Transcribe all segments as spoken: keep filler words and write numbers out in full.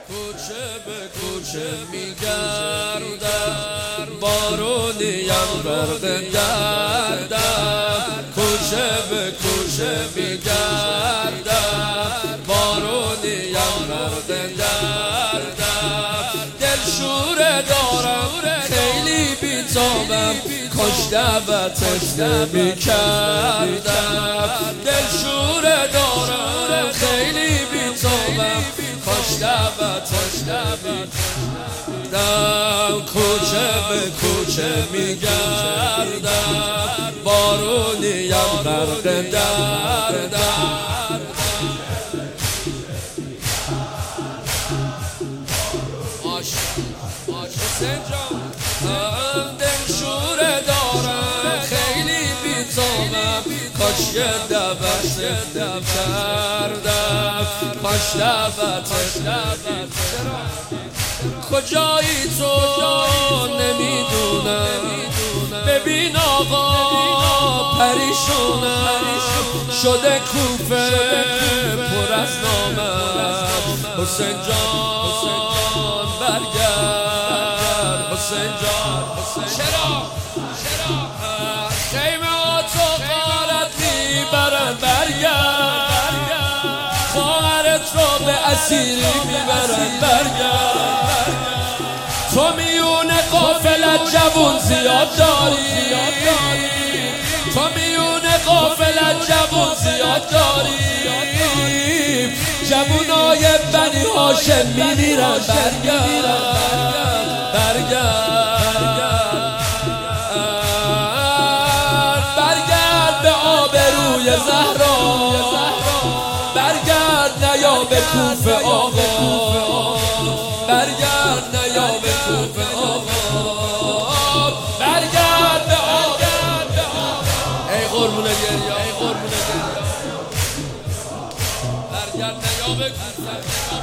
کوچه به کوچه میگردم، بارونیم غرق گردم. کوچه به کوچه میگردم، بارونیم غرق گردم. دلشوره دارم خیلی بیتابم، کاش دعوتش نمیکردم. دلشوره دارم خیلی بیتابم، کاش دعوتش نمیکردم. کوچه به کوچه میگردم، بارونیم غرق گردم. حسین جان دلشوره دارم خیلی بیتابم، کاش یه دعوت نمیکردم، کاش دعوتش نمیکردم. کجایی تو نمیدونم، ببین آقا پریشونم شده کوفه پر از نامم. حسین جان برگرد، حسین جان چرا خیمه ها تو غارت میبرن، برگرد خواهرت رو به اسیری میبرن، برگرد تو میون قافلت جوون زیاد داری، تو میون قافلت جوون زیاد داری. جوونای بنی هاشم میمیرن، برگرد برگرد برگرد به آبروی زهرا، برگرد نیا به کوفه آقا، برگرد نیا به کوفه آقا، برگرد به آقا. ای قربون گریا، ای قربون گریا، برگرد نیا به کوفه.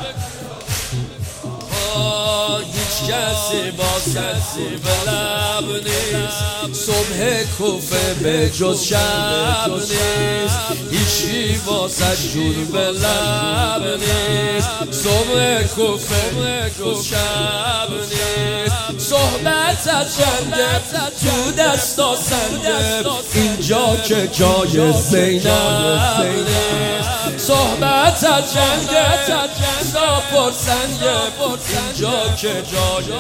هیچ کسی با کسی به لب نیست، صبح کوفه به جز شب نیست. هیچی واسه جور به لب نیست، صبح کوفه به جز شب نیست. صحبت از جنگه تو دستا سنگه، اینجا که جای زینب نیست. صحبت از جنگه دستا پر سنگه، اینجا که جای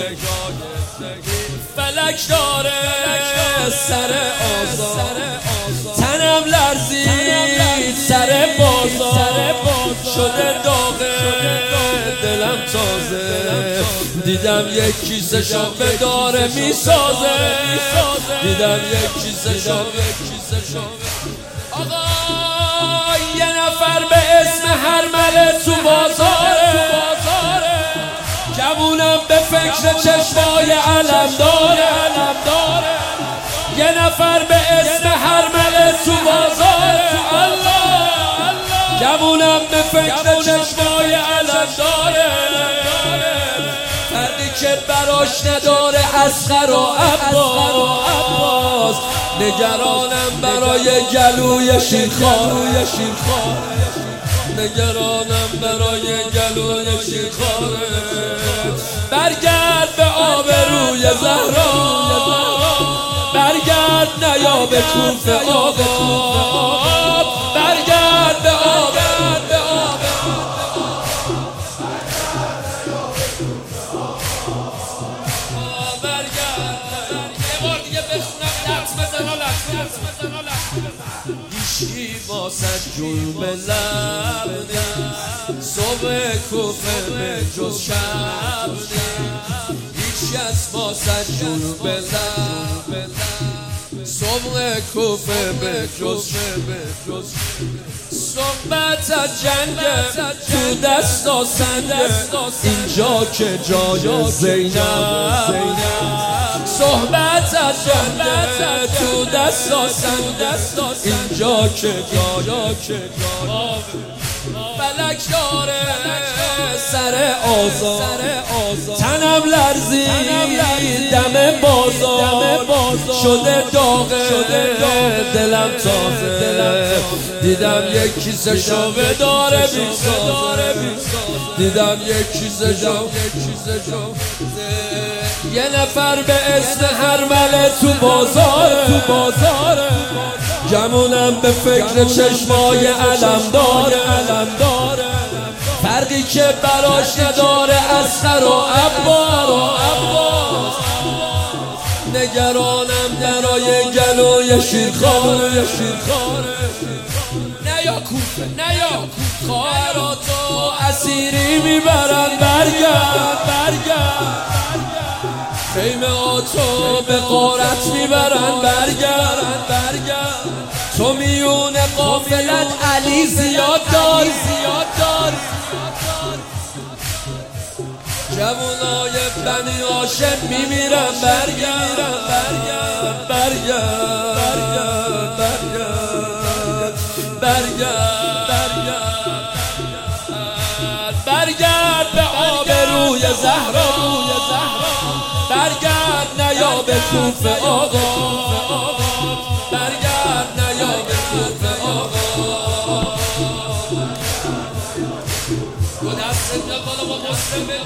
فلک داره سر آزاد. تنم لرزید سر بازار، شده داغه دلم تازه. دیدم یک کیسه شامه داره میسازه، دیدم یک کیسه شامه. آقا یه نفر به اسم هرمله تو بازاره، جوونم به فکر چشمای علم داره. یه نفر به اسم هرمله تو بازاره، جوونم به فکر چشمای علم داره. فردی که براش نداره اصغر و عباس، نگرانم برای گلوی شیرخواره، نگرانم برای گلوی شیرخواره. برگرد به آبروی زهرا، برگرد نیا به کوفه آقا، برگرد به آب. هیچی واسه جون به لب نیست، صبح کوفه به جز شب نیست. هیچ کس واسه جون به لب نیست، صبح کوفه به جز صحبت از جنگه تو دستا سنگه، اینجا که جای زینب. صحبت از جنگه تو دستا سنگه، اینجا که جای فلک داره سر آزاد. تنم لرزید دم بازار، شده داغه دلم تازه. دیدم یک کیسه شامه داره میسازه، دیدم یک چیز جا یه نفر به اسم هرمله تو بازاره تو بازاره گمونم به فکر چشمای علم داره علم داره فرقی که براش نداره اصغر و عباس نگرانم درای گلوی شیرخواره نه یا کوفه نه یا کوفه خواهراتو اسیری میبرن برگرد برگرد خیمه آتو به غارت میبرن برگرد برگرد تو میون قافلت علی زیاد داری زیاد داری جوانای بنی هاشم میمیرن برگرد برگرد برگرد برگرد برگرد برگرد برگرد به آبروی زهرا برگرد نیا به کوفه آقا برگرد نیا به کوفه آقا دو دست بالا با مسلم